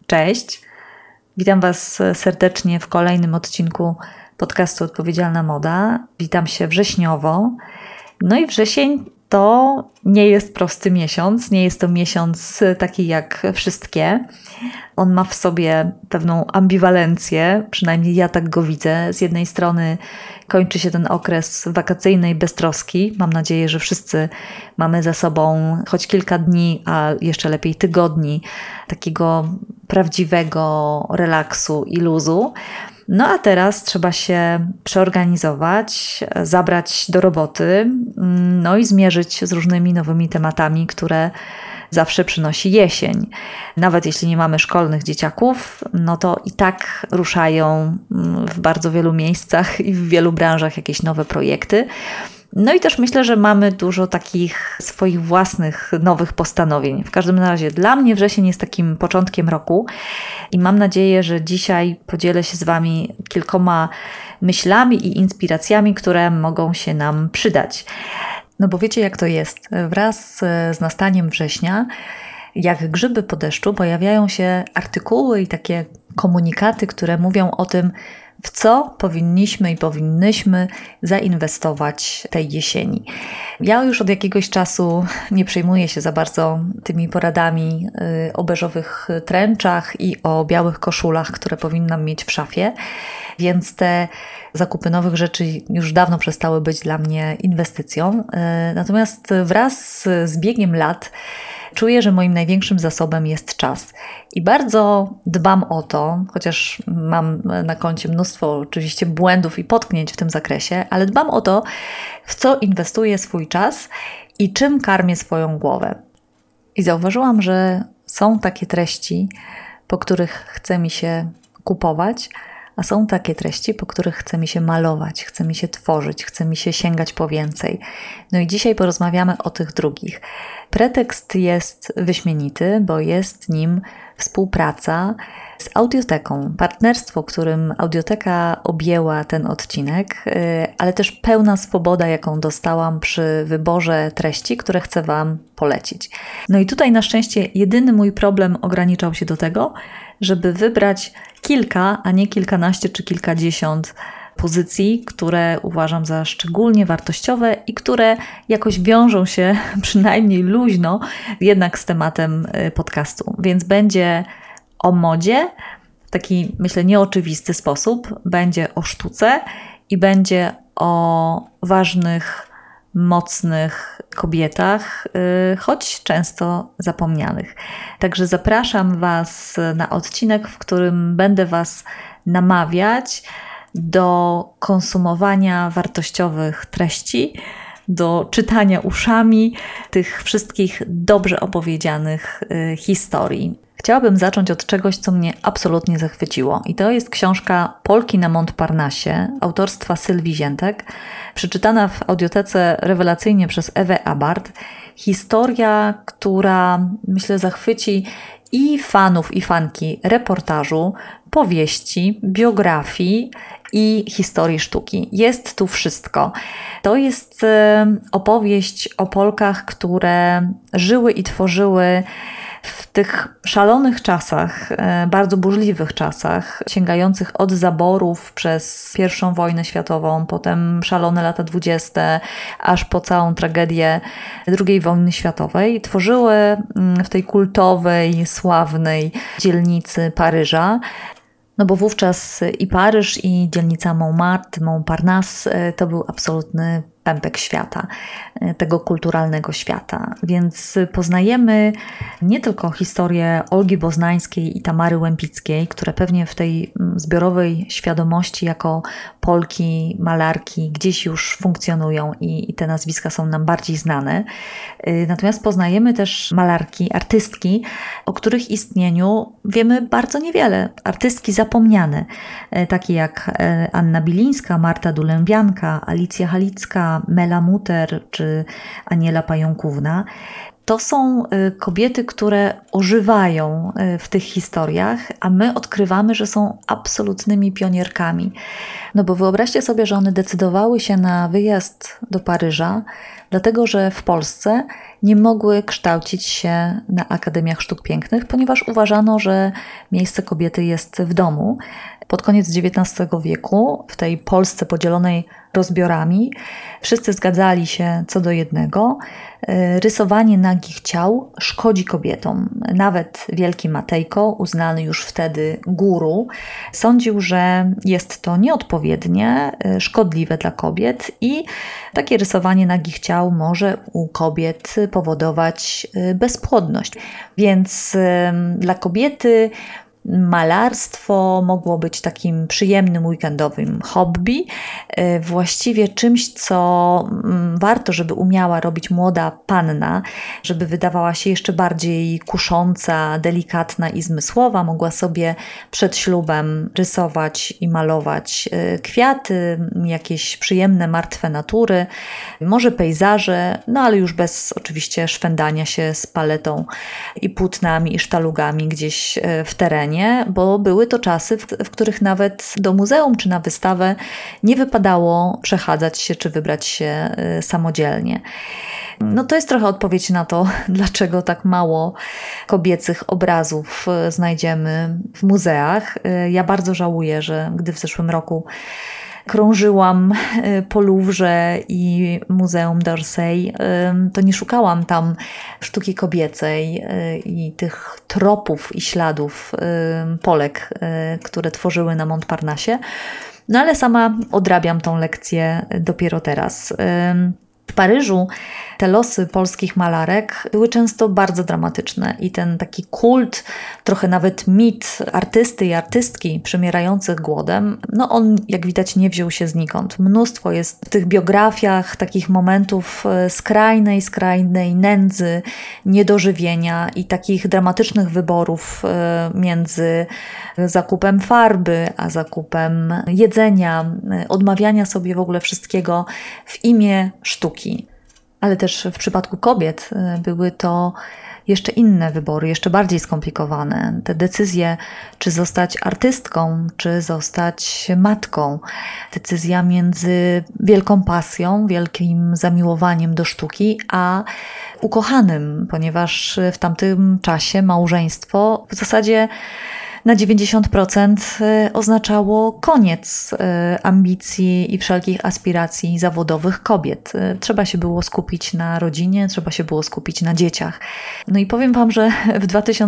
Cześć, witam Was serdecznie w kolejnym odcinku podcastu Odpowiedzialna Moda. Witam się wrześniowo. No i wrzesień to nie jest prosty miesiąc, nie jest to miesiąc taki jak wszystkie. On ma w sobie pewną ambiwalencję, przynajmniej ja tak go widzę. Z jednej strony kończy się ten okres wakacyjnej beztroski. Mam nadzieję, że wszyscy mamy za sobą choć kilka dni, a jeszcze lepiej tygodni takiego prawdziwego relaksu i luzu. No a teraz trzeba się przeorganizować, zabrać do roboty, no i zmierzyć z różnymi nowymi tematami, które zawsze przynosi jesień. Nawet jeśli nie mamy szkolnych dzieciaków, no to i tak ruszają w bardzo wielu miejscach i w wielu branżach jakieś nowe projekty. No i też myślę, że mamy dużo takich swoich własnych nowych postanowień. W każdym razie dla mnie wrzesień jest takim początkiem roku i mam nadzieję, że dzisiaj podzielę się z Wami kilkoma myślami i inspiracjami, które mogą się nam przydać. No bo wiecie, jak to jest. Wraz z nastaniem września, jak grzyby po deszczu, pojawiają się artykuły i takie komunikaty, które mówią o tym, w co powinniśmy i powinnyśmy zainwestować tej jesieni. Ja już od jakiegoś czasu nie przejmuję się za bardzo tymi poradami o beżowych tręczach i o białych koszulach, które powinnam mieć w szafie, więc te zakupy nowych rzeczy już dawno przestały być dla mnie inwestycją. Natomiast wraz z biegiem lat czuję, że moim największym zasobem jest czas. I bardzo dbam o to, chociaż mam na koncie mnóstwo oczywiście błędów i potknięć w tym zakresie, ale dbam o to, w co inwestuję swój czas i czym karmię swoją głowę. I zauważyłam, że są takie treści, po których chce mi się kupować, a są takie treści, po których chce mi się malować, chce mi się tworzyć, chce mi się sięgać po więcej. No i dzisiaj porozmawiamy o tych drugich. Pretekst jest wyśmienity, bo jest nim współpraca z Audioteką. Partnerstwo, którym Audioteka objęła ten odcinek, ale też pełna swoboda, jaką dostałam przy wyborze treści, które chcę Wam polecić. No i tutaj na szczęście jedyny mój problem ograniczał się do tego, żeby wybrać kilka, a nie kilkanaście czy kilkadziesiąt pozycji, które uważam za szczególnie wartościowe i które jakoś wiążą się przynajmniej luźno jednak z tematem podcastu. Więc będzie o modzie w taki, myślę, nieoczywisty sposób, będzie o sztuce i będzie o ważnych, mocnych kobietach, choć często zapomnianych. Także zapraszam Was na odcinek, w którym będę Was namawiać do konsumowania wartościowych treści, do czytania uszami tych wszystkich dobrze opowiedzianych historii. Chciałabym zacząć od czegoś, co mnie absolutnie zachwyciło. I to jest książka Polki na Montparnasse autorstwa Sylwii Ziętek, przeczytana w audiotece rewelacyjnie przez Ewę Abart. Historia, która myślę zachwyci i fanów, i fanki reportażu, powieści, biografii i historii sztuki. Jest tu wszystko. To jest opowieść o Polkach, które żyły i tworzyły w tych szalonych czasach, bardzo burzliwych czasach, sięgających od zaborów przez I wojnę światową, potem szalone lata 20, aż po całą tragedię II wojny światowej, tworzyły w tej kultowej, sławnej dzielnicy Paryża. No bo wówczas i Paryż, i dzielnica Montparnasse to był absolutny pępek świata, tego kulturalnego świata. Więc poznajemy nie tylko historię Olgi Boznańskiej i Tamary Łempickiej, które pewnie w tej zbiorowej świadomości jako Polki, malarki gdzieś już funkcjonują i te nazwiska są nam bardziej znane. Natomiast poznajemy też malarki, artystki, o których istnieniu wiemy bardzo niewiele. Artystki zapomniane, takie jak Anna Bilińska, Marta Dulębianka, Alicja Halicka, Mela Muter czy Aniela Pająkówna. to są kobiety, które ożywają w tych historiach, a my odkrywamy, że są absolutnymi pionierkami. No bo wyobraźcie sobie, że one decydowały się na wyjazd do Paryża, dlatego że w Polsce nie mogły kształcić się na Akademiach Sztuk Pięknych, ponieważ uważano, że miejsce kobiety jest w domu. Pod koniec XIX wieku, w tej Polsce podzielonej rozbiorami, wszyscy zgadzali się co do jednego. Rysowanie nagich ciał szkodzi kobietom. Nawet wielki Matejko, uznany już wtedy guru, sądził, że jest to nieodpowiednie, szkodliwe dla kobiet i takie rysowanie nagich ciał może u kobiet powodować bezpłodność. Więc dla kobiety malarstwo mogło być takim przyjemnym weekendowym hobby, właściwie czymś, co warto, żeby umiała robić młoda panna, żeby wydawała się jeszcze bardziej kusząca, delikatna i zmysłowa. Mogła sobie przed ślubem rysować i malować kwiaty, jakieś przyjemne, martwe natury, może pejzaże, no ale już bez oczywiście szwendania się z paletą i płótnami i sztalugami gdzieś w terenie, bo były to czasy, w których nawet do muzeum czy na wystawę nie wypadało przechadzać się czy wybrać się samodzielnie. No to jest trochę odpowiedź na to, dlaczego tak mało kobiecych obrazów znajdziemy w muzeach. Ja bardzo żałuję, że gdy w zeszłym roku krążyłam po Louvre i Muzeum d'Orsay, to nie szukałam tam sztuki kobiecej i tych tropów i śladów Polek, które tworzyły na Montparnasse. No ale sama odrabiam tą lekcję dopiero teraz. W Paryżu te losy polskich malarek były często bardzo dramatyczne i ten taki kult, trochę nawet mit artysty i artystki przymierających głodem, no on jak widać nie wziął się znikąd. Mnóstwo jest w tych biografiach takich momentów skrajnej nędzy, niedożywienia i takich dramatycznych wyborów między zakupem farby a zakupem jedzenia, odmawiania sobie w ogóle wszystkiego w imię sztuki. Ale też w przypadku kobiet były to jeszcze inne wybory, jeszcze bardziej skomplikowane. Te decyzje, czy zostać artystką, czy zostać matką. Decyzja między wielką pasją, wielkim zamiłowaniem do sztuki, a ukochanym, ponieważ w tamtym czasie małżeństwo w zasadzie na 90% oznaczało koniec ambicji i wszelkich aspiracji zawodowych kobiet. Trzeba się było skupić na rodzinie, trzeba się było skupić na dzieciach. No i powiem Wam, że w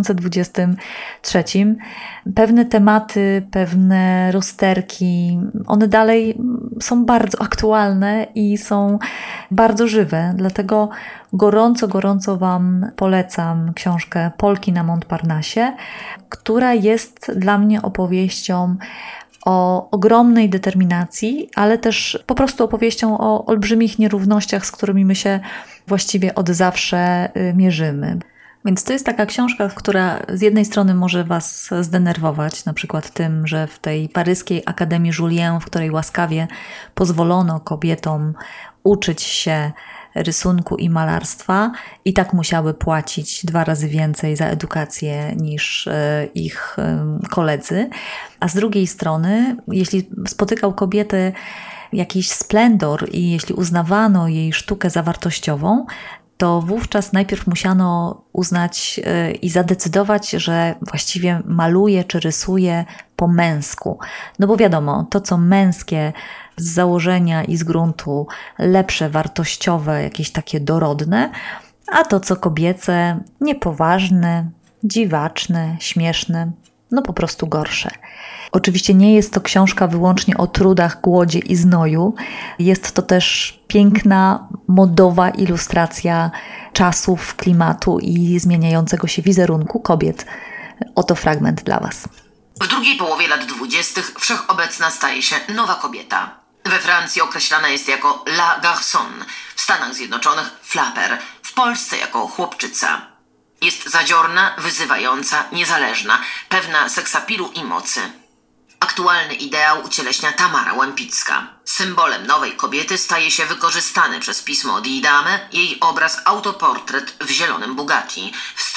2023 pewne tematy, pewne rozterki, one dalej są bardzo aktualne i są bardzo żywe. Dlatego gorąco Wam polecam książkę Polki na Montparnasse, która jest dla mnie opowieścią o ogromnej determinacji, ale też po prostu opowieścią o olbrzymich nierównościach, z którymi my się właściwie od zawsze mierzymy. Więc to jest taka książka, która z jednej strony może Was zdenerwować, na przykład tym, że w tej paryskiej Akademii Julian, w której łaskawie pozwolono kobietom uczyć się rysunku i malarstwa, i tak musiały płacić 2 razy więcej za edukację niż ich koledzy. A z drugiej strony, jeśli spotykał kobietę jakiś splendor i jeśli uznawano jej sztukę za wartościową, to wówczas najpierw musiano uznać i zadecydować, że właściwie maluje czy rysuje po męsku. No bo wiadomo, to co męskie z założenia i z gruntu lepsze, wartościowe, jakieś takie dorodne, a to co kobiece niepoważne, dziwaczne, śmieszne, no po prostu gorsze. Oczywiście nie jest to książka wyłącznie o trudach, głodzie i znoju. Jest to też piękna, modowa ilustracja czasów, klimatu i zmieniającego się wizerunku kobiet. Oto fragment dla Was. W drugiej połowie lat 20. wszechobecna staje się nowa kobieta. We Francji określana jest jako la garçon, w Stanach Zjednoczonych flapper, w Polsce jako chłopczyca. Jest zadziorna, wyzywająca, niezależna, pewna seksapilu i mocy. Aktualny ideał ucieleśnia Tamara Łempicka. Symbolem nowej kobiety staje się wykorzystany przez pismo Didame jej obraz autoportret w zielonym Bugatti z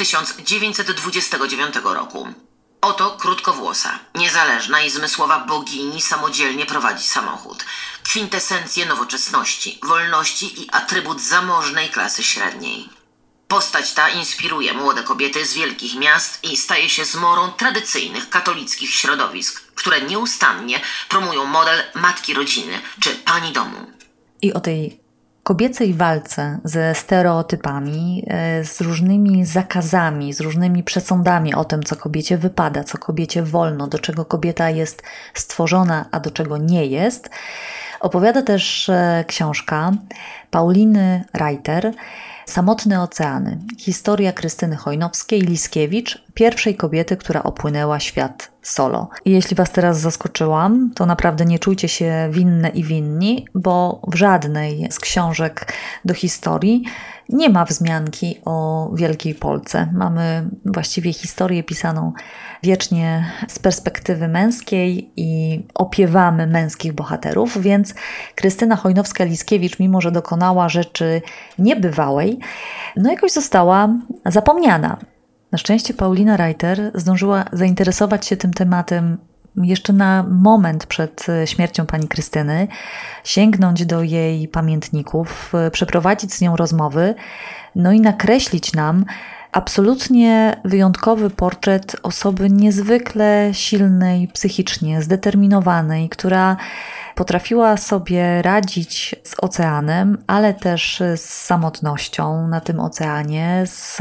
1929 roku. Oto krótkowłosa, niezależna i zmysłowa bogini samodzielnie prowadzi samochód. Kwintesencję nowoczesności, wolności i atrybut zamożnej klasy średniej. Postać ta inspiruje młode kobiety z wielkich miast i staje się zmorą tradycyjnych katolickich środowisk, które nieustannie promują model matki rodziny czy pani domu. I o tej kobiecej walce ze stereotypami, z różnymi zakazami, z różnymi przesądami o tym, co kobiecie wypada, co kobiecie wolno, do czego kobieta jest stworzona, a do czego nie jest, opowiada też książka Pauliny Reiter Samotne oceany. Historia Krystyny Chojnowskiej-Liskiewicz, pierwszej kobiety, która opłynęła świat solo. I jeśli Was teraz zaskoczyłam, to naprawdę nie czujcie się winne i winni, bo w żadnej z książek do historii nie ma wzmianki o Wielkiej Polce. Mamy właściwie historię pisaną wiecznie z perspektywy męskiej i opiewamy męskich bohaterów, więc Krystyna Chojnowska-Liskiewicz, mimo że dokonała rzeczy niebywałej, jakoś została zapomniana. Na szczęście Paulina Reiter zdążyła zainteresować się tym tematem jeszcze na moment przed śmiercią pani Krystyny, sięgnąć do jej pamiętników, przeprowadzić z nią rozmowy, i nakreślić nam absolutnie wyjątkowy portret osoby niezwykle silnej psychicznie, zdeterminowanej, która potrafiła sobie radzić z oceanem, ale też z samotnością na tym oceanie, z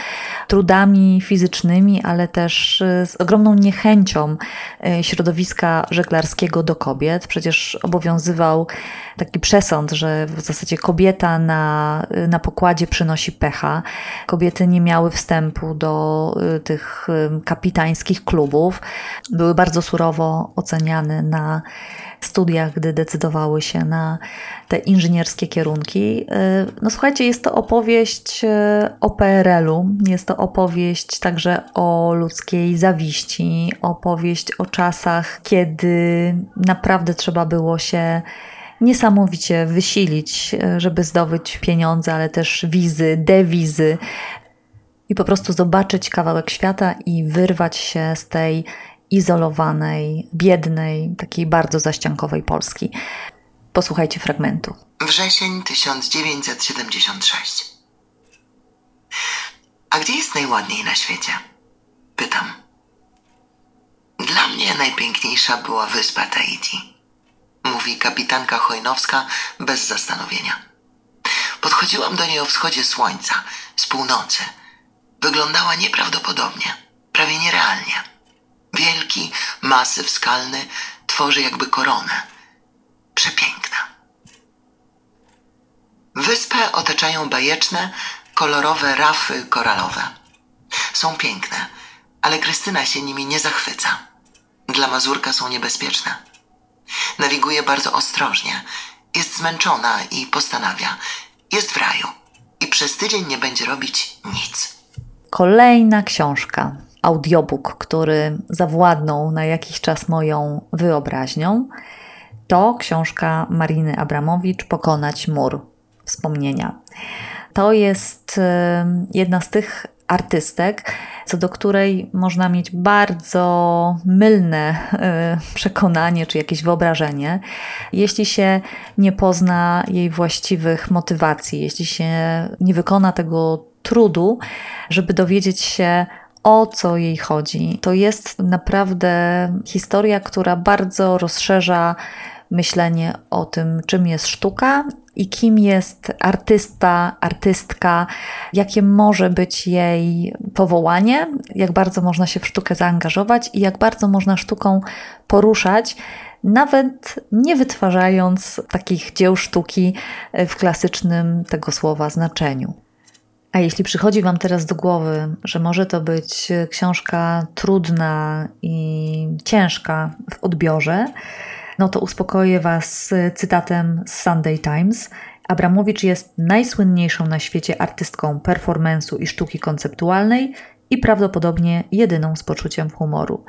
trudami fizycznymi, ale też z ogromną niechęcią środowiska żeglarskiego do kobiet. Przecież obowiązywał taki przesąd, że w zasadzie kobieta na pokładzie przynosi pecha. Kobiety nie miały wstępu do tych kapitańskich klubów. Były bardzo surowo oceniane na studiach, gdy decydowały się na te inżynierskie kierunki. Słuchajcie, jest to opowieść o PRL-u, jest to opowieść także o ludzkiej zawiści, opowieść o czasach, kiedy naprawdę trzeba było się niesamowicie wysilić, żeby zdobyć pieniądze, ale też wizy, dewizy i po prostu zobaczyć kawałek świata i wyrwać się z tej izolowanej, biednej, takiej bardzo zaściankowej Polski. Posłuchajcie fragmentu. Wrzesień 1976. A gdzie jest najładniej na świecie? Pytam. Dla mnie najpiękniejsza była wyspa Tahiti, mówi kapitanka Chojnowska bez zastanowienia. Podchodziłam do niej o wschodzie słońca, z północy. Wyglądała nieprawdopodobnie, prawie nierealnie. Wielki masyw skalny tworzy jakby koronę. Przepiękna. Wyspę otaczają bajeczne, kolorowe rafy koralowe. Są piękne, ale Krystyna się nimi nie zachwyca. Dla Mazurka są niebezpieczne. Nawiguje bardzo ostrożnie. Jest zmęczona i postanawia. Jest w raju i przez tydzień nie będzie robić nic. Kolejna książka. Audiobook, który zawładnął na jakiś czas moją wyobraźnią, to książka Mariny Abramowicz Pokonać mur wspomnienia. To jest jedna z tych artystek, co do której można mieć bardzo mylne przekonanie czy jakieś wyobrażenie, jeśli się nie pozna jej właściwych motywacji, jeśli się nie wykona tego trudu, żeby dowiedzieć się, o co jej chodzi. To jest naprawdę historia, która bardzo rozszerza myślenie o tym, czym jest sztuka i kim jest artysta, artystka, jakie może być jej powołanie, jak bardzo można się w sztukę zaangażować i jak bardzo można sztuką poruszać, nawet nie wytwarzając takich dzieł sztuki w klasycznym tego słowa znaczeniu. A jeśli przychodzi Wam teraz do głowy, że może to być książka trudna i ciężka w odbiorze, to uspokoję Was cytatem z Sunday Times. Abramowicz jest najsłynniejszą na świecie artystką performance'u i sztuki konceptualnej i prawdopodobnie jedyną z poczuciem humoru.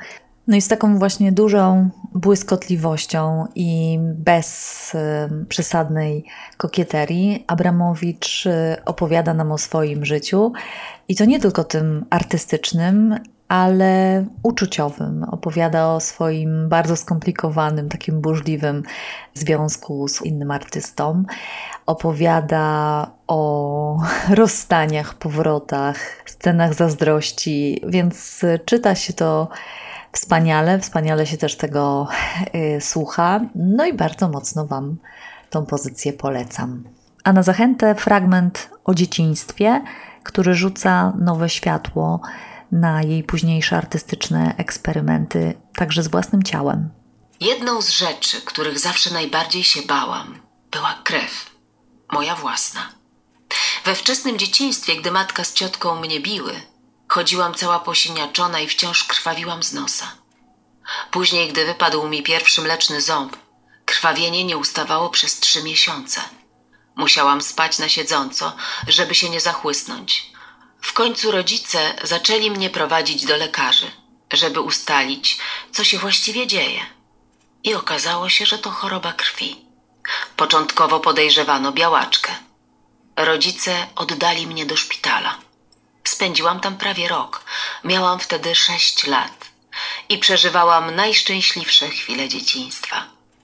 No i z taką właśnie dużą błyskotliwością i bez przesadnej kokieterii Abramowicz opowiada nam o swoim życiu i to nie tylko tym artystycznym, ale uczuciowym. Opowiada o swoim bardzo skomplikowanym, takim burzliwym związku z innym artystą. Opowiada o rozstaniach, powrotach, scenach zazdrości, więc czyta się to wspaniale się też tego słucha. No i bardzo mocno Wam tą pozycję polecam. A na zachętę fragment o dzieciństwie, który rzuca nowe światło na jej późniejsze artystyczne eksperymenty, także z własnym ciałem. Jedną z rzeczy, których zawsze najbardziej się bałam, była krew. Moja własna. We wczesnym dzieciństwie, gdy matka z ciotką mnie biły, chodziłam cała posiniaczona i wciąż krwawiłam z nosa. Później, gdy wypadł mi pierwszy mleczny ząb, krwawienie nie ustawało przez 3 miesiące. Musiałam spać na siedząco, żeby się nie zachłysnąć. W końcu rodzice zaczęli mnie prowadzić do lekarzy, żeby ustalić, co się właściwie dzieje. I okazało się, że to choroba krwi. Początkowo podejrzewano białaczkę. Rodzice oddali mnie do szpitala. Spędziłam tam prawie rok. Miałam wtedy 6 lat i przeżywałam najszczęśliwsze chwile dzieciństwa.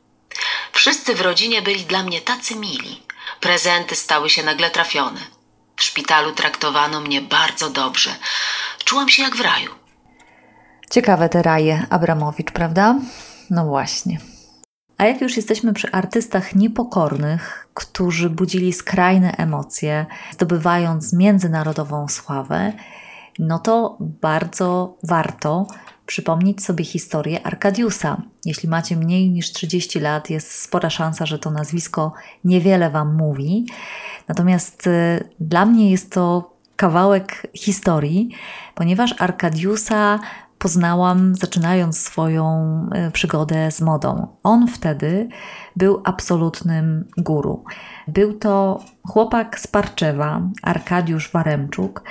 Wszyscy w rodzinie byli dla mnie tacy mili. Prezenty stały się nagle trafione. W szpitalu traktowano mnie bardzo dobrze. Czułam się jak w raju. Ciekawe te raje Abramowicz, prawda? No właśnie. A jak już jesteśmy przy artystach niepokornych, którzy budzili skrajne emocje, zdobywając międzynarodową sławę, no to bardzo warto przypomnieć sobie historię Arkadiusa. Jeśli macie mniej niż 30 lat, jest spora szansa, że to nazwisko niewiele Wam mówi. Natomiast dla mnie jest to kawałek historii, ponieważ Arkadiusa poznałam zaczynając swoją przygodę z modą. On wtedy był absolutnym guru. Był to chłopak z Parczewa, Arkadiusz Waremczuk,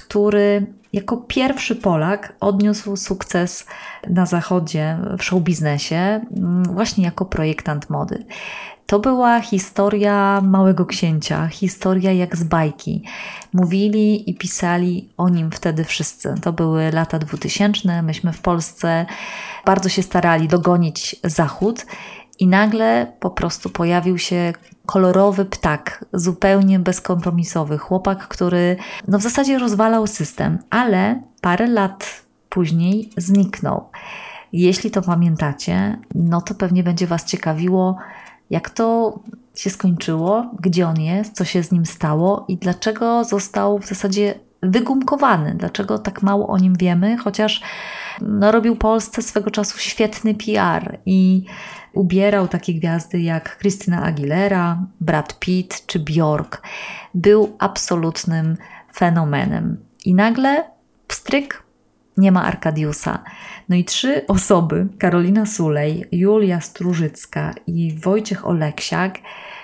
który jako pierwszy Polak odniósł sukces na zachodzie w showbiznesie właśnie jako projektant mody. To była historia Małego Księcia, historia jak z bajki. Mówili i pisali o nim wtedy wszyscy. To były lata 2000, myśmy w Polsce bardzo się starali dogonić Zachód i nagle po prostu pojawił się kolorowy ptak, zupełnie bezkompromisowy chłopak, który w zasadzie rozwalał system, ale parę lat później zniknął. Jeśli to pamiętacie, no to pewnie będzie Was ciekawiło, jak to się skończyło, gdzie on jest, co się z nim stało i dlaczego został w zasadzie wygumkowany, dlaczego tak mało o nim wiemy, chociaż robił Polsce swego czasu świetny PR i ubierał takie gwiazdy jak Christina Aguilera, Brad Pitt czy Björk. Był absolutnym fenomenem. I nagle pstryk, nie ma Arkadiusa. No i 3 osoby, Karolina Sulej, Julia Strużycka i Wojciech Oleksiak,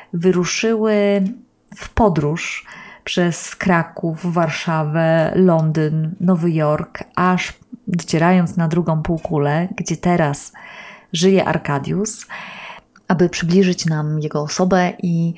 wyruszyły w podróż przez Kraków, Warszawę, Londyn, Nowy Jork, aż docierając na drugą półkulę, gdzie teraz żyje Arkadiusz, aby przybliżyć nam jego osobę i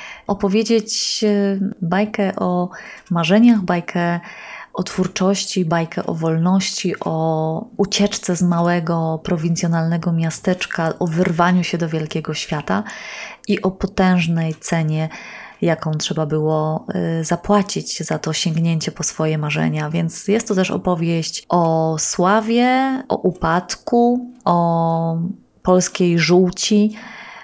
opowiedzieć bajkę o marzeniach, bajkę o twórczości, bajkę o wolności, o ucieczce z małego, prowincjonalnego miasteczka, o wyrwaniu się do wielkiego świata i o potężnej cenie, jaką trzeba było zapłacić za to sięgnięcie po swoje marzenia. Więc jest to też opowieść o sławie, o upadku, o polskiej żółci,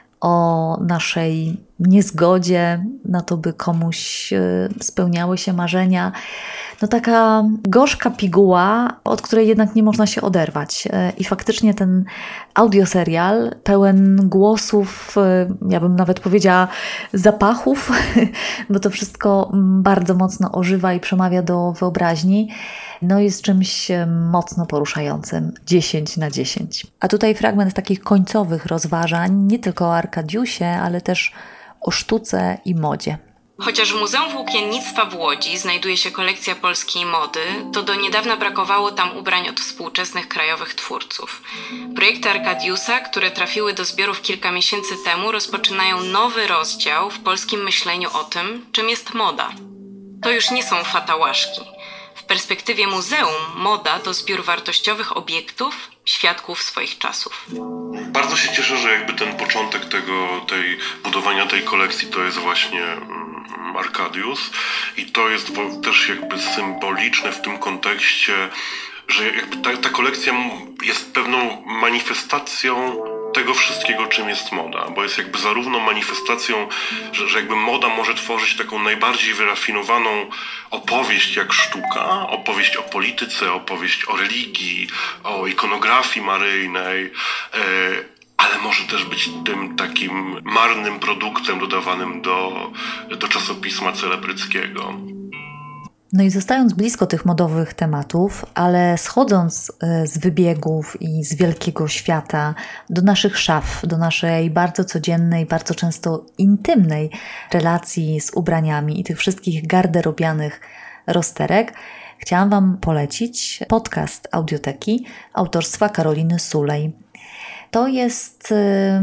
o naszej niezgodzie na to, by komuś spełniały się marzenia. No taka gorzka piguła, od której jednak nie można się oderwać. I faktycznie ten audioserial pełen głosów, ja bym nawet powiedziała zapachów, bo to wszystko bardzo mocno ożywa i przemawia do wyobraźni, no jest czymś mocno poruszającym. 10/10. A tutaj fragment takich końcowych rozważań, nie tylko o Arkadiusie, ale też o sztuce i modzie. Chociaż w Muzeum Włókiennictwa w Łodzi znajduje się kolekcja polskiej mody, to do niedawna brakowało tam ubrań od współczesnych krajowych twórców. Projekty Arkadiusa, które trafiły do zbiorów kilka miesięcy temu, rozpoczynają nowy rozdział w polskim myśleniu o tym, czym jest moda. To już nie są fatałaszki. W perspektywie muzeum moda to zbiór wartościowych obiektów, świadków swoich czasów. Bardzo się cieszę, że jakby ten początek budowania tej kolekcji to jest właśnie Arkadiusz i to jest też jakby symboliczne w tym kontekście, że jakby ta kolekcja jest pewną manifestacją tego wszystkiego, czym jest moda, bo jest jakby zarówno manifestacją, że jakby moda może tworzyć taką najbardziej wyrafinowaną opowieść jak sztuka, opowieść o polityce, opowieść o religii, o ikonografii maryjnej, ale może też być tym takim marnym produktem dodawanym do czasopisma celebryckiego. No i zostając blisko tych modowych tematów, ale schodząc z wybiegów i z wielkiego świata do naszych szaf, do naszej bardzo codziennej, bardzo często intymnej relacji z ubraniami i tych wszystkich garderobianych rozterek, chciałam Wam polecić podcast Audioteki autorstwa Karoliny Sulej. To jest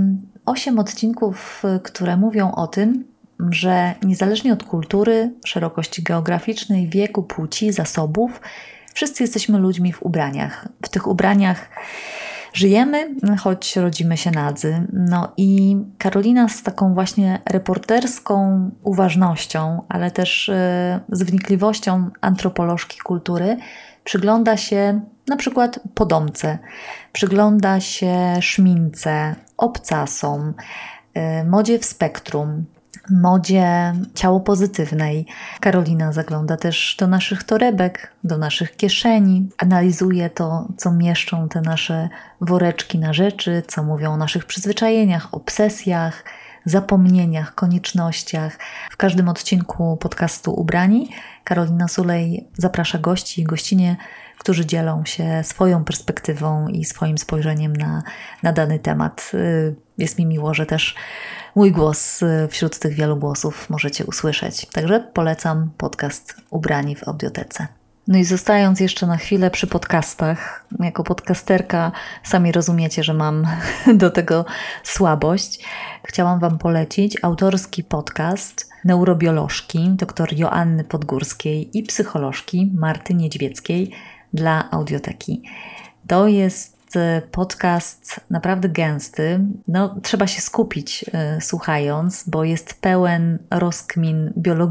8 odcinków, które mówią o tym, że niezależnie od kultury, szerokości geograficznej, wieku, płci, zasobów, wszyscy jesteśmy ludźmi w ubraniach. W tych ubraniach żyjemy, choć rodzimy się nadzy. No i Karolina z taką właśnie reporterską uważnością, ale też z wnikliwością antropolożki kultury przygląda się na przykład podomce, przygląda się szmince, obcasom, modzie w spektrum, modzie ciało pozytywnej. Karolina zagląda też do naszych torebek, do naszych kieszeni, analizuje to, co mieszczą te nasze woreczki na rzeczy, co mówią o naszych przyzwyczajeniach, obsesjach, zapomnieniach, koniecznościach. W każdym odcinku podcastu Ubrani Karolina Sulej zaprasza gości i gościnie, którzy dzielą się swoją perspektywą i swoim spojrzeniem na dany temat. Jest mi miło, że też mój głos wśród tych wielu głosów możecie usłyszeć. Także polecam podcast Ubrani w Audiotece. No i zostając jeszcze na chwilę przy podcastach, jako podcasterka sami rozumiecie, że mam do tego słabość. Chciałam Wam polecić autorski podcast neurobiolożki dr Joanny Podgórskiej i psycholożki Marty Niedźwieckiej dla Audioteki. To jest podcast naprawdę gęsty. No, trzeba się skupić słuchając, bo jest pełen rozkmin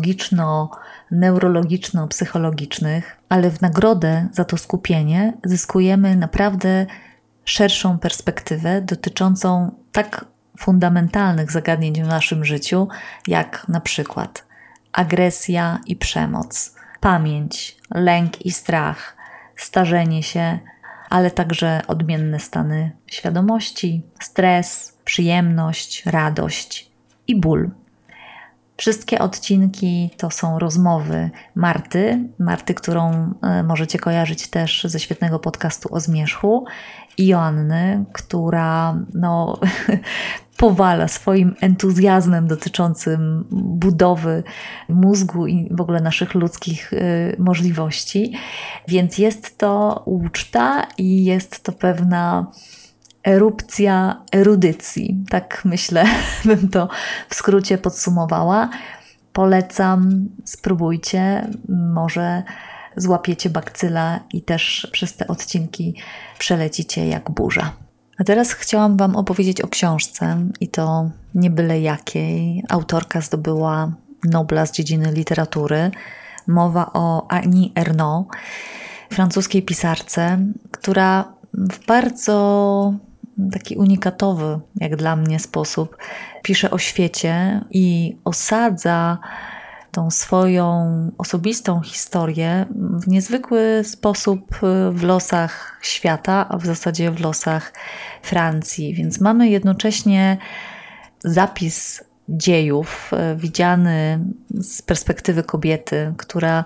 biologiczno-neurologiczno-psychologicznych, ale w nagrodę za to skupienie zyskujemy naprawdę szerszą perspektywę dotyczącą tak fundamentalnych zagadnień w naszym życiu, jak na przykład agresja i przemoc, pamięć, lęk i strach, starzenie się, ale także odmienne stany świadomości, stres, przyjemność, radość i ból. Wszystkie odcinki to są rozmowy Marty, którą możecie kojarzyć też ze świetnego podcastu o zmierzchu, i Joanny, która powala swoim entuzjazmem dotyczącym budowy mózgu i w ogóle naszych ludzkich możliwości. Więc jest to uczta i jest to pewna erupcja erudycji. Tak myślę, bym to w skrócie podsumowała. Polecam, spróbujcie, może złapiecie bakcyla i też przez te odcinki przelecicie jak burza. A teraz chciałam Wam opowiedzieć o książce i to nie byle jakiej. Autorka zdobyła Nobla z dziedziny literatury. Mowa o Annie Ernaux, francuskiej pisarce, która w bardzo taki unikatowy, jak dla mnie, sposób pisze o świecie i osadza tą swoją osobistą historię w niezwykły sposób w losach świata, a w zasadzie w losach Francji. Więc mamy jednocześnie zapis dziejów widziany z perspektywy kobiety, która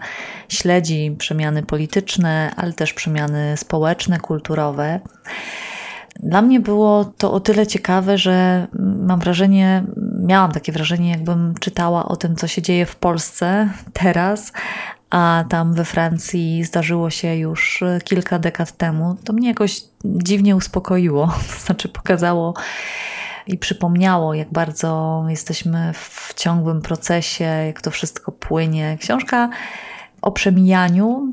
śledzi przemiany polityczne, ale też przemiany społeczne, kulturowe. Dla mnie było to o tyle ciekawe, że miałam takie wrażenie, jakbym czytała o tym, co się dzieje w Polsce teraz, a tam we Francji zdarzyło się już kilka dekad temu. To mnie jakoś dziwnie uspokoiło, to znaczy pokazało i przypomniało, jak bardzo jesteśmy w ciągłym procesie, jak to wszystko płynie. Książka o przemijaniu,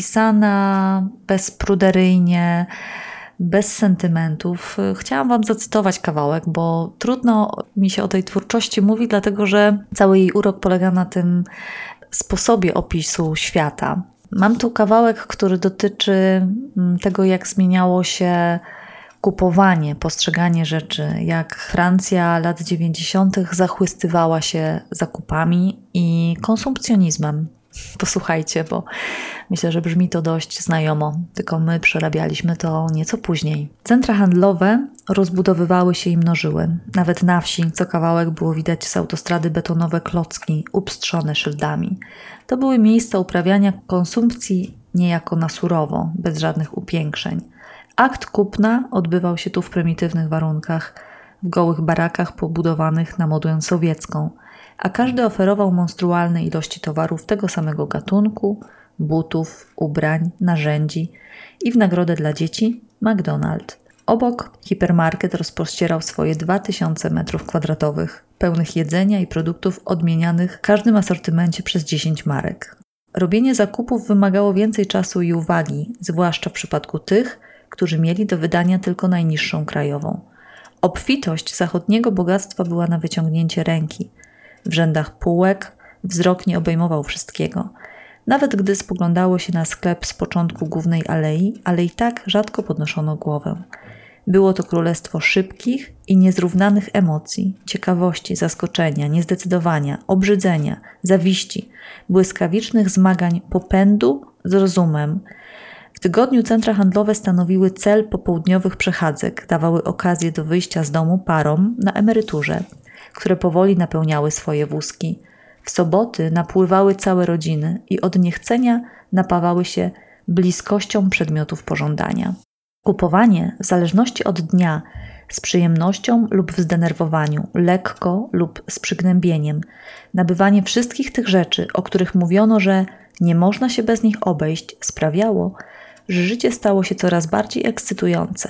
napisana bezpruderyjnie, bez sentymentów. Chciałam Wam zacytować kawałek, bo trudno mi się o tej twórczości mówi, dlatego że cały jej urok polega na tym sposobie opisu świata. Mam tu kawałek, który dotyczy tego, jak zmieniało się kupowanie, postrzeganie rzeczy, jak Francja lat 90. zachłystywała się zakupami i konsumpcjonizmem. Posłuchajcie, bo myślę, że brzmi to dość znajomo, tylko my przerabialiśmy to nieco później. Centra handlowe rozbudowywały się i mnożyły. Nawet na wsi co kawałek było widać z autostrady betonowe klocki upstrzone szyldami. To były miejsca uprawiania konsumpcji niejako na surowo, bez żadnych upiększeń. Akt kupna odbywał się tu w prymitywnych warunkach, w gołych barakach pobudowanych na modę sowiecką, a każdy oferował monstrualne ilości towarów tego samego gatunku, butów, ubrań, narzędzi i w nagrodę dla dzieci McDonald's. Obok hipermarket rozpościerał swoje 2000 m2, pełnych jedzenia i produktów odmienianych w każdym asortymencie przez 10 marek. Robienie zakupów wymagało więcej czasu i uwagi, zwłaszcza w przypadku tych, którzy mieli do wydania tylko najniższą krajową. Obfitość zachodniego bogactwa była na wyciągnięcie ręki. W rzędach półek wzrok nie obejmował wszystkiego. Nawet gdy spoglądało się na sklep z początku głównej alei, ale i tak rzadko podnoszono głowę. Było to królestwo szybkich i niezrównanych emocji, ciekawości, zaskoczenia, niezdecydowania, obrzydzenia, zawiści, błyskawicznych zmagań popędu z rozumem. W tygodniu centra handlowe stanowiły cel popołudniowych przechadzek, dawały okazję do wyjścia z domu parom na emeryturze, które powoli napełniały swoje wózki. W soboty napływały całe rodziny i od niechcenia napawały się bliskością przedmiotów pożądania. Kupowanie, w zależności od dnia, z przyjemnością lub w zdenerwowaniu, lekko lub z przygnębieniem, nabywanie wszystkich tych rzeczy, o których mówiono, że nie można się bez nich obejść, sprawiało, że życie stało się coraz bardziej ekscytujące.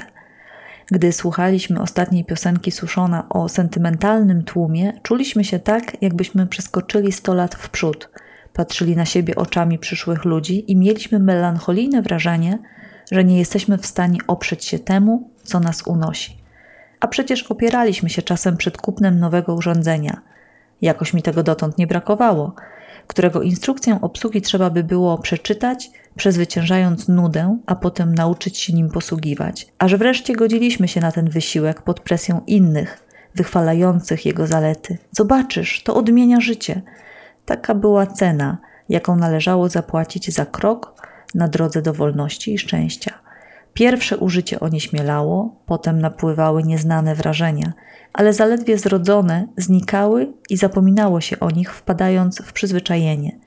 Gdy słuchaliśmy ostatniej piosenki Suszona o sentymentalnym tłumie, czuliśmy się tak, jakbyśmy przeskoczyli 100 lat w przód, patrzyli na siebie oczami przyszłych ludzi i mieliśmy melancholijne wrażenie, że nie jesteśmy w stanie oprzeć się temu, co nas unosi. A przecież opieraliśmy się czasem przed kupnem nowego urządzenia. Jakoś mi tego dotąd nie brakowało, którego instrukcję obsługi trzeba by było przeczytać, przezwyciężając nudę, a potem nauczyć się nim posługiwać. Aż wreszcie godziliśmy się na ten wysiłek pod presją innych, wychwalających jego zalety. Zobaczysz, to odmienia życie. Taka była cena, jaką należało zapłacić za krok na drodze do wolności i szczęścia. Pierwsze użycie onieśmielało, potem napływały nieznane wrażenia, ale zaledwie zrodzone znikały i zapominało się o nich, wpadając w przyzwyczajenie.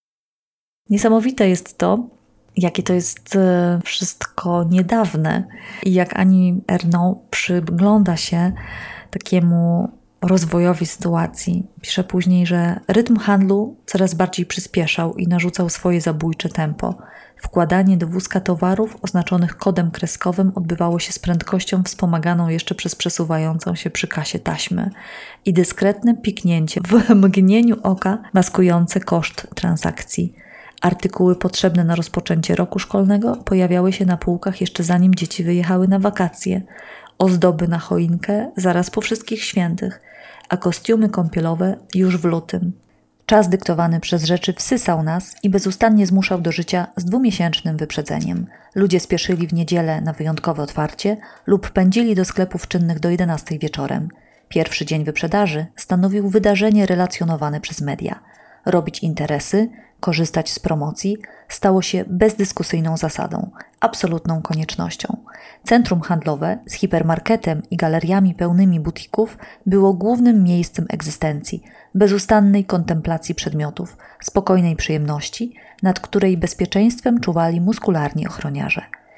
Niesamowite jest to, jakie to jest wszystko niedawne i jak Annie Ernaux przygląda się takiemu rozwojowi sytuacji. Pisze później, że rytm handlu coraz bardziej przyspieszał i narzucał swoje zabójcze tempo. Wkładanie do wózka towarów oznaczonych kodem kreskowym odbywało się z prędkością wspomaganą jeszcze przez przesuwającą się przy kasie taśmę i dyskretne piknięcie w mgnieniu oka maskujące koszt transakcji. Artykuły potrzebne na rozpoczęcie roku szkolnego pojawiały się na półkach jeszcze zanim dzieci wyjechały na wakacje. Ozdoby na choinkę zaraz po wszystkich świętych, a kostiumy kąpielowe już w lutym. Czas dyktowany przez rzeczy wsysał nas i bezustannie zmuszał do życia z 2-miesięcznym wyprzedzeniem. Ludzie spieszyli w niedzielę na wyjątkowe otwarcie lub pędzili do sklepów czynnych do 11 wieczorem. Pierwszy dzień wyprzedaży stanowił wydarzenie relacjonowane przez media. Robić interesy, korzystać z promocji stało się bezdyskusyjną zasadą, absolutną koniecznością. Centrum handlowe z hipermarketem i galeriami pełnymi butików było głównym miejscem egzystencji, bezustannej kontemplacji przedmiotów, spokojnej przyjemności, nad której bezpieczeństwem czuwali muskularni ochroniarze.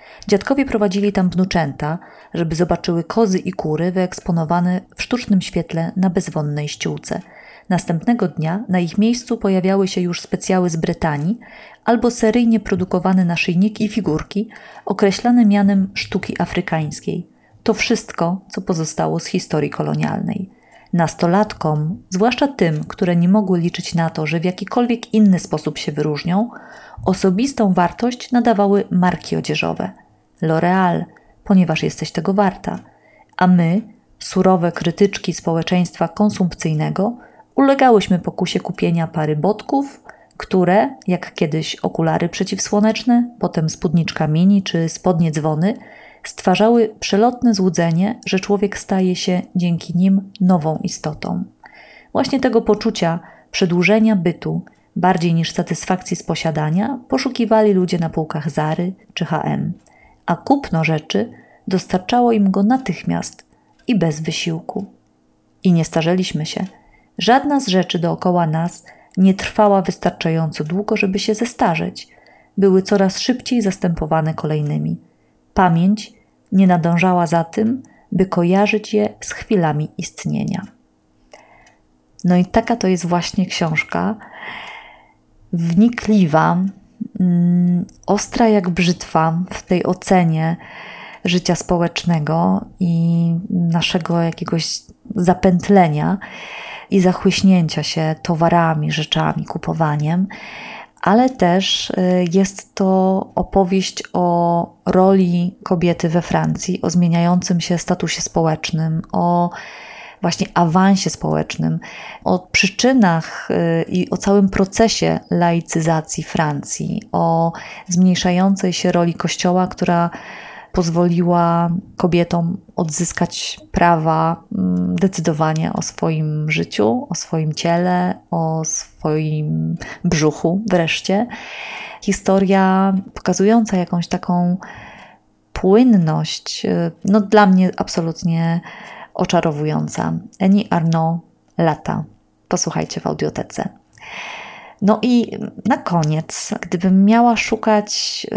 Dziadkowie prowadzili tam wnuczęta, żeby zobaczyły kozy i kury wyeksponowane w sztucznym świetle na bezwonnej ściółce. Następnego dnia na ich miejscu pojawiały się już specjały z Brytanii albo seryjnie produkowane naszyjniki i figurki określane mianem sztuki afrykańskiej. To wszystko, co pozostało z historii kolonialnej. Nastolatkom, zwłaszcza tym, które nie mogły liczyć na to, że w jakikolwiek inny sposób się wyróżnią, osobistą wartość nadawały marki odzieżowe. L'Oréal, ponieważ jesteś tego warta. A my, surowe krytyczki społeczeństwa konsumpcyjnego, ulegałyśmy pokusie kupienia pary botków, które, jak kiedyś okulary przeciwsłoneczne, potem spódniczka mini czy spodnie dzwony, stwarzały przelotne złudzenie, że człowiek staje się dzięki nim nową istotą. Właśnie tego poczucia przedłużenia bytu, bardziej niż satysfakcji z posiadania, poszukiwali ludzie na półkach Zary czy H&M, a kupno rzeczy dostarczało im go natychmiast i bez wysiłku. I nie starzeliśmy się. Żadna z rzeczy dookoła nas nie trwała wystarczająco długo, żeby się zestarzeć. Były coraz szybciej zastępowane kolejnymi. Pamięć nie nadążała za tym, by kojarzyć je z chwilami istnienia. No i taka to jest właśnie książka, wnikliwa, ostra jak brzytwa w tej ocenie życia społecznego i naszego jakiegoś zapętlenia i zachłyśnięcia się towarami, rzeczami, kupowaniem, ale też jest to opowieść o roli kobiety we Francji, o zmieniającym się statusie społecznym, o właśnie awansie społecznym, o przyczynach i o całym procesie laicyzacji Francji, o zmniejszającej się roli Kościoła, która pozwoliła kobietom odzyskać prawa decydowania o swoim życiu, o swoim ciele, o swoim brzuchu wreszcie. Historia pokazująca jakąś taką płynność, no dla mnie absolutnie oczarowująca. Annie Ernaux, Lata. Posłuchajcie w audiotece. No i na koniec, gdybym miała szukać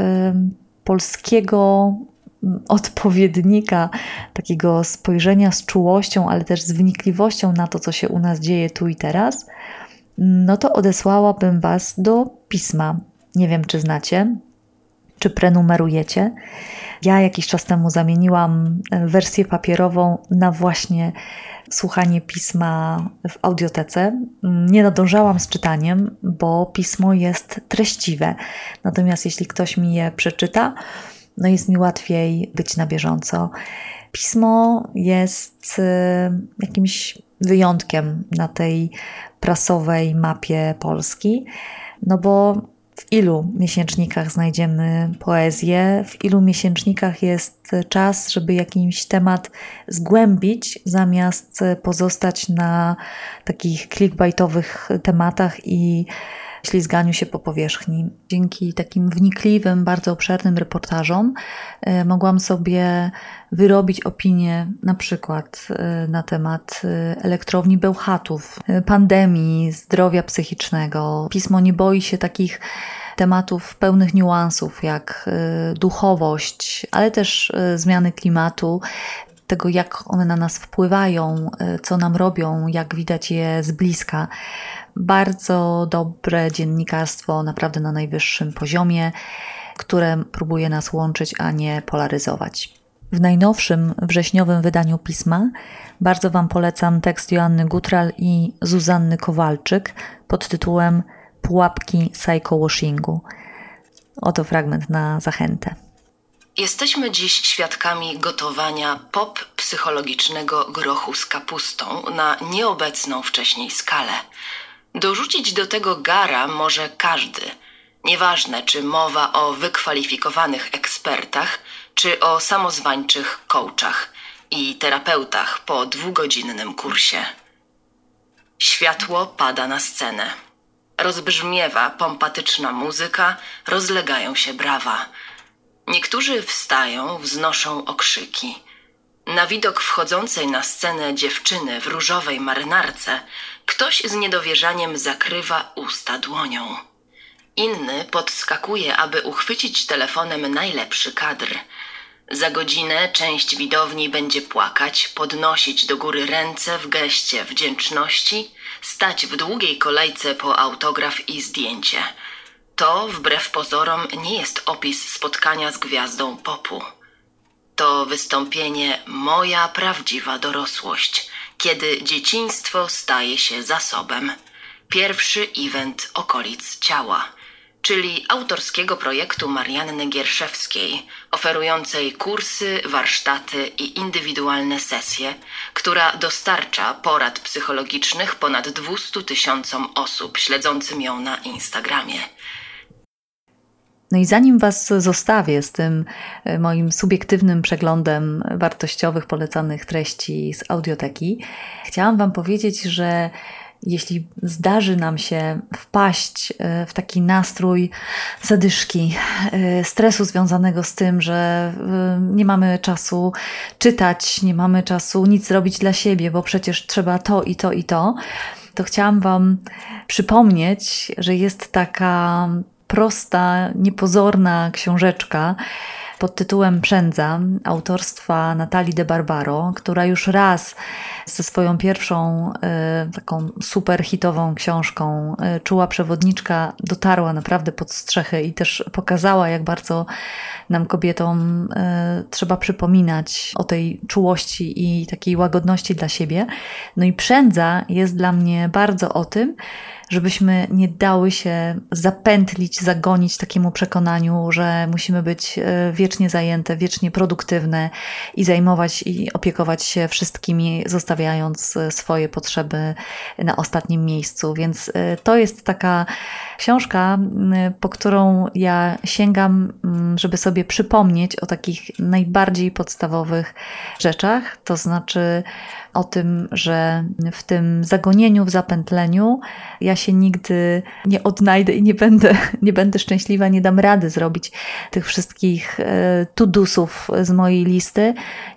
polskiego odpowiednika, takiego spojrzenia z czułością, ale też z wnikliwością na to, co się u nas dzieje tu i teraz, no to odesłałabym Was do pisma. Nie wiem, czy znacie, czy prenumerujecie. Ja jakiś czas temu zamieniłam wersję papierową na właśnie słuchanie pisma w audiotece. Nie nadążałam z czytaniem, bo pismo jest treściwe. Natomiast jeśli ktoś mi je przeczyta, no jest mi łatwiej być na bieżąco. Pismo jest jakimś wyjątkiem na tej prasowej mapie Polski, no bo w ilu miesięcznikach znajdziemy poezję, w ilu miesięcznikach jest czas, żeby jakiś temat zgłębić, zamiast pozostać na takich clickbaitowych tematach i ślizganiu się po powierzchni. Dzięki takim wnikliwym, bardzo obszernym reportażom mogłam sobie wyrobić opinię na przykład na temat elektrowni Bełchatów, pandemii, zdrowia psychicznego. Pismo nie boi się takich tematów pełnych niuansów jak duchowość, ale też zmiany klimatu, tego jak one na nas wpływają, co nam robią, jak widać je z bliska. Bardzo dobre dziennikarstwo, naprawdę na najwyższym poziomie, które próbuje nas łączyć, a nie polaryzować. W najnowszym wrześniowym wydaniu pisma bardzo Wam polecam tekst Joanny Gutral i Zuzanny Kowalczyk pod tytułem Pułapki psychowashingu. Oto fragment na zachętę. Jesteśmy dziś świadkami gotowania pop-psychologicznego grochu z kapustą na nieobecną wcześniej skalę. Dorzucić do tego gara może każdy. Nieważne, czy mowa o wykwalifikowanych ekspertach, czy o samozwańczych coachach i terapeutach po 2-godzinnym kursie. Światło pada na scenę. Rozbrzmiewa pompatyczna muzyka, rozlegają się brawa. Niektórzy wstają, wznoszą okrzyki. Na widok wchodzącej na scenę dziewczyny w różowej marynarce ktoś z niedowierzaniem zakrywa usta dłonią. Inny podskakuje, aby uchwycić telefonem najlepszy kadr. Za godzinę część widowni będzie płakać, podnosić do góry ręce w geście wdzięczności, stać w długiej kolejce po autograf i zdjęcie. To, wbrew pozorom, nie jest opis spotkania z gwiazdą popu. To wystąpienie Moja prawdziwa dorosłość, kiedy dzieciństwo staje się zasobem. Pierwszy event okolic ciała, czyli autorskiego projektu Marianny Gierszewskiej, oferującej kursy, warsztaty i indywidualne sesje, która dostarcza porad psychologicznych ponad 200 000 osób śledzącym ją na Instagramie. No i zanim Was zostawię z tym moim subiektywnym przeglądem wartościowych, polecanych treści z audioteki, chciałam Wam powiedzieć, że jeśli zdarzy nam się wpaść w taki nastrój zadyszki, stresu związanego z tym, że nie mamy czasu czytać, nie mamy czasu nic robić dla siebie, bo przecież trzeba to i to i to, to chciałam Wam przypomnieć, że jest taka prosta, niepozorna książeczka pod tytułem Przędza autorstwa Natalii de Barbaro, która już raz ze swoją pierwszą taką super hitową książką Czuła przewodniczka dotarła naprawdę pod strzechy i też pokazała, jak bardzo nam kobietom trzeba przypominać o tej czułości i takiej łagodności dla siebie. No i Przędza jest dla mnie bardzo o tym, żebyśmy nie dały się zapętlić, zagonić takiemu przekonaniu, że musimy być wiecznie zajęte, wiecznie produktywne i zajmować i opiekować się wszystkimi, zostawiając swoje potrzeby na ostatnim miejscu. Więc to jest taka książka, po którą ja sięgam, żeby sobie przypomnieć o takich najbardziej podstawowych rzeczach, to znaczy o tym, że w tym zagonieniu, w zapętleniu ja się nigdy nie odnajdę i nie będę szczęśliwa, nie dam rady zrobić tych wszystkich to-dosów z mojej listy,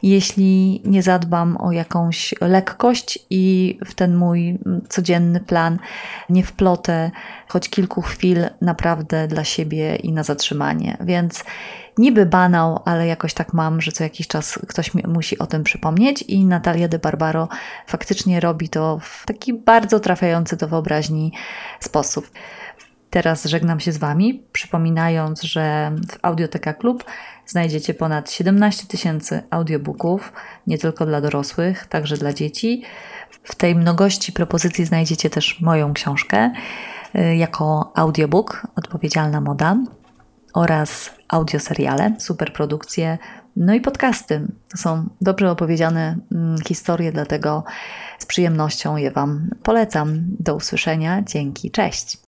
jeśli nie zadbam o jakąś lekkość i w ten mój codzienny plan nie wplotę choć kilku chwil naprawdę dla siebie i na zatrzymanie. Więc niby banał, ale jakoś tak mam, że co jakiś czas ktoś mi musi o tym przypomnieć i Natalia de Barbaro faktycznie robi to w taki bardzo trafiający do wyobraźni sposób. Teraz żegnam się z Wami, przypominając, że w Audioteka Klub znajdziecie ponad 17 000 audiobooków, nie tylko dla dorosłych, także dla dzieci. W tej mnogości propozycji znajdziecie też moją książkę jako audiobook Odpowiedzialna moda oraz audioseriale, superprodukcje, no i podcasty. To są dobrze opowiedziane historie, dlatego z przyjemnością je Wam polecam. Do usłyszenia. Dzięki. Cześć.